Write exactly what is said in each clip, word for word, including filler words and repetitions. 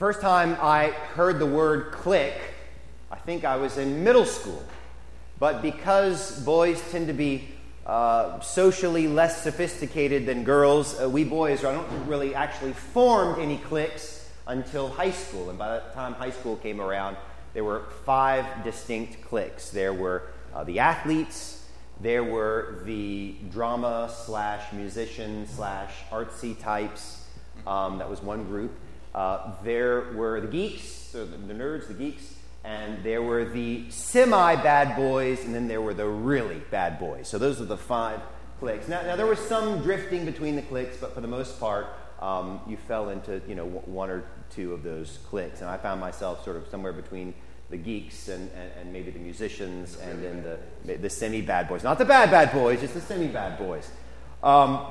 first time I heard the word clique, I think I was in middle school. But because boys tend to be uh, socially less sophisticated than girls, uh, we boys, I don't really actually formed any cliques until high school. And by the time high school came around, there were five distinct cliques. There were uh, the athletes, there were the drama slash musician slash artsy types. Um, that was one group. Uh, there were the geeks, so the, the nerds, the geeks. And there were the semi-bad boys, and then there were the really bad boys. So those are the five cliques. Now, now there was some drifting between the cliques, but for the most part, um, you fell into, you know, one or two of those cliques. And I found myself sort of somewhere between the geeks and, and, and maybe the musicians and then the, the semi-bad boys. Not the bad, bad boys, just the semi-bad boys. Um,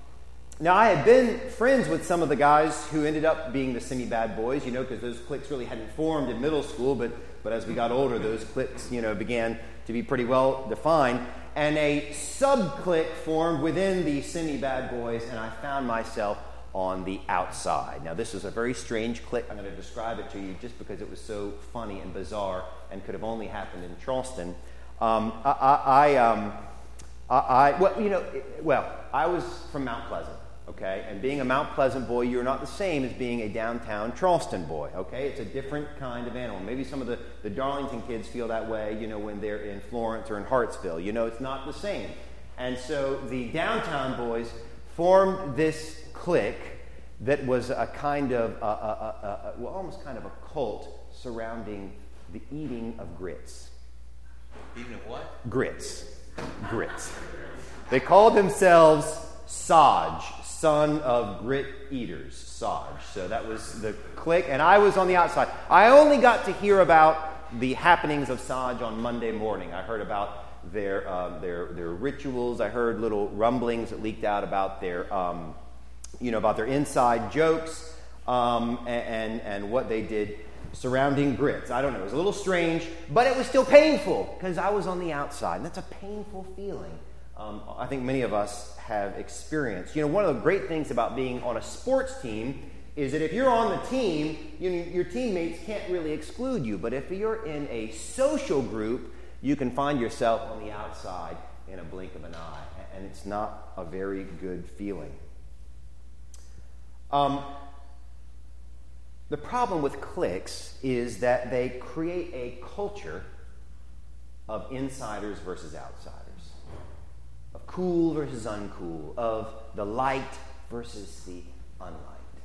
now, I had been friends with some of the guys who ended up being the semi-bad boys, you know, because those cliques really hadn't formed in middle school, but, but as we got older, those cliques, you know, began to be pretty well defined. And a sub-clique formed within the semi-bad boys, and I found myself on the outside. Now, this is a very strange clique. I'm going to describe it to you just because it was so funny and bizarre and could have only happened in Charleston. Um, I, I, I, um, I, I, well, you know, well, I was from Mount Pleasant. Okay, and being a Mount Pleasant boy, you're not the same as being a downtown Charleston boy, okay? It's a different kind of animal. Maybe some of the, the Darlington kids feel that way, you know, when they're in Florence or in Hartsville. You know, it's not the same. And so the downtown boys formed this clique that was a kind of, a, a, a, a, well, almost kind of a cult surrounding the eating of grits. Eating of what? Grits. Grits. They called themselves Saj. Son of Grit Eaters, Saj. So that was the clique, and I was on the outside. I only got to hear about the happenings of Saj on Monday morning. I heard about their uh, their their rituals. I heard little rumblings that leaked out about their um, you know about their inside jokes um, and, and and what they did surrounding grits. I don't know. It was a little strange, but it was still painful because I was on the outside, and that's a painful feeling. Um, I think many of us have experienced. You know, one of the great things about being on a sports team is that if you're on the team, you know, your teammates can't really exclude you. But if you're in a social group, you can find yourself on the outside in a blink of an eye. And it's not a very good feeling. Um, the problem with cliques is that they create a culture of insiders versus outsiders. Of cool versus uncool, of the light versus the unlight.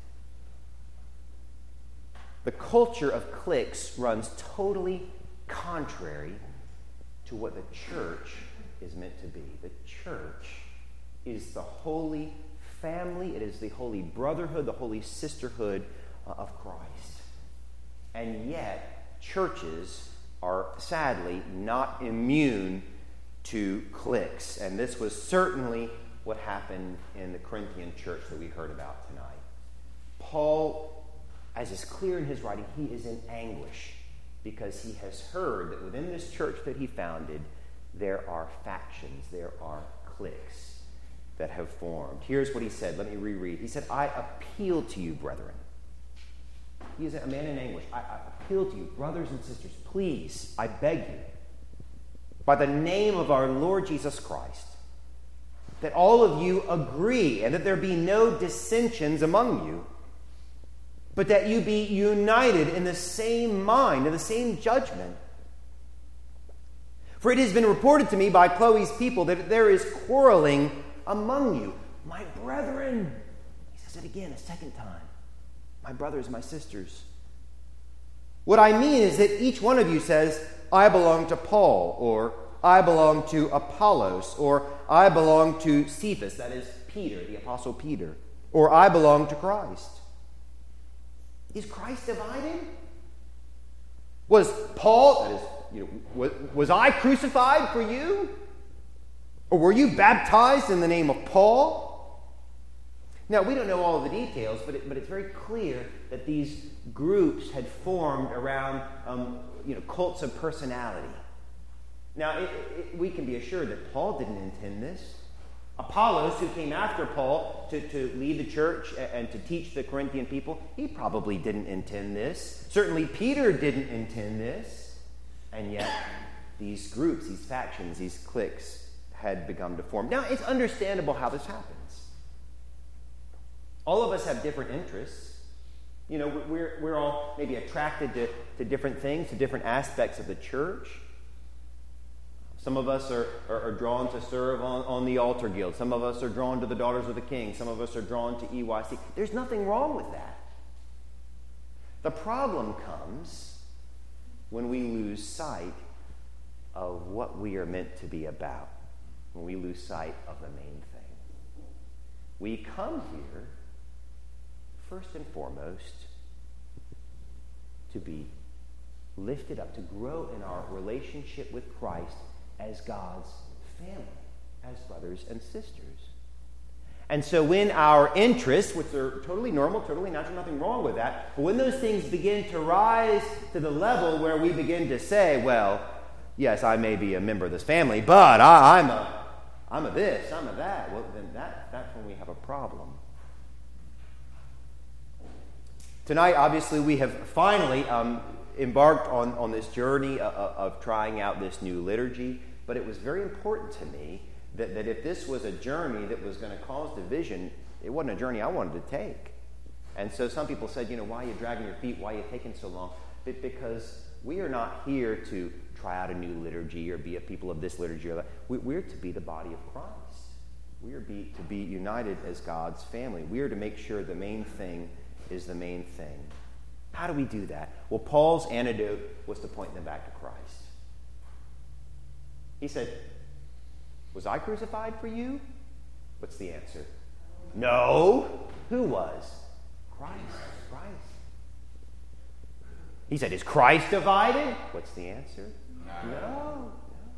The culture of cliques runs totally contrary to what the church is meant to be. The church is the holy family, it is the holy brotherhood, the holy sisterhood uh, of Christ. And yet, churches are sadly not immune to cliques. And this was certainly what happened in the Corinthian church that we heard about tonight. Paul, as is clear in his writing, he is in anguish because he has heard that within this church that he founded, there are factions, there are cliques that have formed. Here's what he said. Let me reread. He said, I appeal to you, brethren. He is a man in anguish. I, I appeal to you, brothers and sisters, please, I beg you, by the name of our Lord Jesus Christ, that all of you agree and that there be no dissensions among you, but that you be united in the same mind, in the same judgment. For it has been reported to me by Chloe's people that there is quarreling among you. My brethren, he says it again a second time. My brothers, my sisters. What I mean is that each one of you says, I belong to Paul, or I belong to Apollos, or I belong to Cephas, that is Peter, the Apostle Peter, or I belong to Christ. Is Christ divided? Was Paul, that is, you know, was, was I crucified for you? Or were you baptized in the name of Paul? Now, we don't know all of the details, but, it, but it's very clear that these groups had formed around um, you know, cults of personality. Now, it, it, we can be assured that Paul didn't intend this. Apollos, who came after Paul to, to lead the church and to teach the Corinthian people, he probably didn't intend this. Certainly Peter didn't intend this. And yet these groups, these factions, these cliques had begun to form. Now, it's understandable how this happens. All of us have different interests. You know, we're, we're all maybe attracted to, to different things, to different aspects of the church. Some of us are, are, are drawn to serve on, on the altar guild. Some of us are drawn to the Daughters of the King. Some of us are drawn to E Y C. There's nothing wrong with that. The problem comes when we lose sight of what we are meant to be about, when we lose sight of the main thing. We come here, first and foremost, to be lifted up, to grow in our relationship with Christ as God's family, as brothers and sisters. And so when our interests, which are totally normal, totally natural, nothing wrong with that, but when those things begin to rise to the level where we begin to say, well, yes, I may be a member of this family, but I, I'm a I'm a this, I'm a that, well, then that, that's when we have a problem. Tonight, obviously, we have finally um, embarked on, on this journey of, of trying out this new liturgy, but it was very important to me that, that if this was a journey that was going to cause division, it wasn't a journey I wanted to take. And so some people said, you know, why are you dragging your feet? Why are you taking so long? But because we are not here to try out a new liturgy or be a people of this liturgy or that. We, we're to be the body of Christ. We are be, to be united as God's family. We are to make sure the main thing is the main thing. How do we do that? Well, Paul's antidote was to point them back to Christ. He said, was I crucified for you? What's the answer? No. Who was? Christ. Christ. He said, is Christ divided? What's the answer? No. No.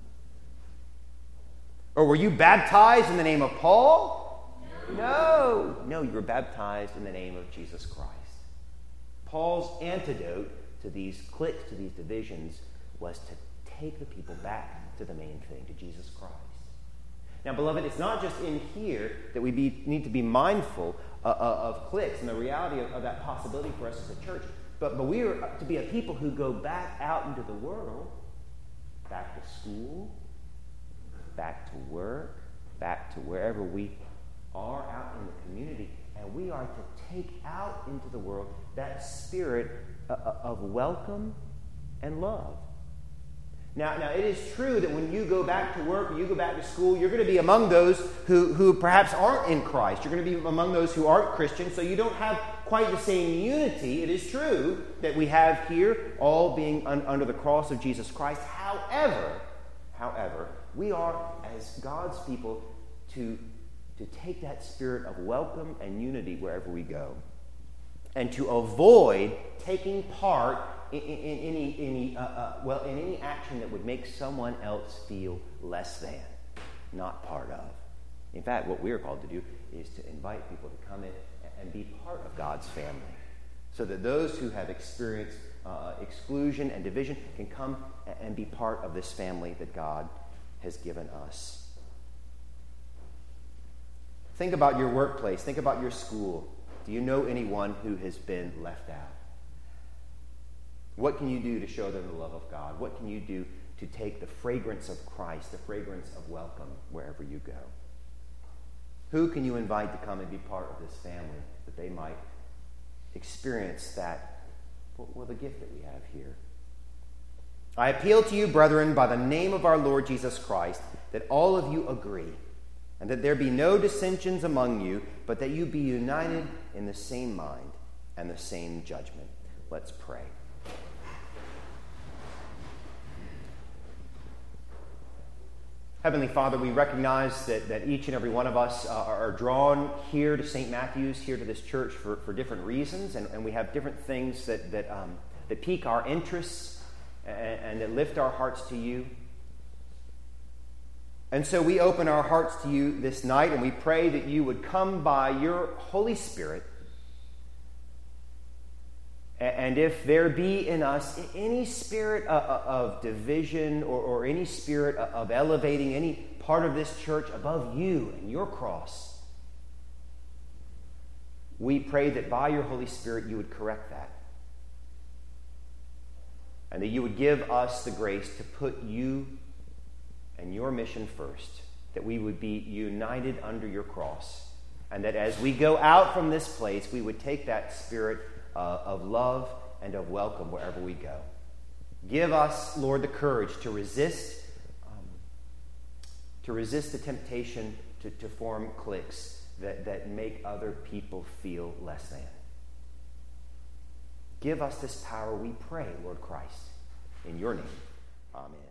Or were you baptized in the name of Paul? No. No, you were baptized in the name of Jesus Christ. Paul's antidote to these cliques, to these divisions, was to take the people back to the main thing, to Jesus Christ. Now, beloved, it's not just in here that we be, need to be mindful uh, of cliques and the reality of, of that possibility for us as a church, but, but we are to be a people who go back out into the world, back to school, back to work, back to wherever we are out in the community, and we are to take out into the world that spirit uh, of welcome and love. Now, now, it is true that when you go back to work or you go back to school, you're going to be among those who, who perhaps aren't in Christ. You're going to be among those who aren't Christians, so you don't have quite the same unity. It is true that we have here all being un, under the cross of Jesus Christ. However, however, we are, as God's people, to, to take that spirit of welcome and unity wherever we go, and to avoid taking part In, in any, any uh, uh, well, in any action that would make someone else feel less than, not part of. In fact, what we are called to do is to invite people to come in and be part of God's family, so that those who have experienced uh, exclusion and division can come and be part of this family that God has given us. Think about your workplace. Think about your school. Do you know anyone who has been left out? What can you do to show them the love of God? What can you do to take the fragrance of Christ, the fragrance of welcome, wherever you go? Who can you invite to come and be part of this family, that they might experience that, well, the gift that we have here? I appeal to you, brethren, by the name of our Lord Jesus Christ, that all of you agree, and that there be no dissensions among you, but that you be united in the same mind and the same judgment. Let's pray. Heavenly Father, we recognize that, that each and every one of us uh, are drawn here to Saint Matthew's, here to this church for, for different reasons, and, and we have different things that, that, um, that pique our interests and, and that lift our hearts to you. And so we open our hearts to you this night, and we pray that you would come by your Holy Spirit. And if there be in us any spirit of division or, or any spirit of elevating any part of this church above you and your cross. We pray that by your Holy Spirit you would correct that. And that you would give us the grace to put you and your mission first. That we would be united under your cross. And that as we go out from this place, we would take that spirit uh, of love and of welcome wherever we go. Give us, Lord, the courage to resist, um, to resist the temptation to, to form cliques that, that make other people feel less than. Give us this power, we pray, Lord Christ. In your name, amen.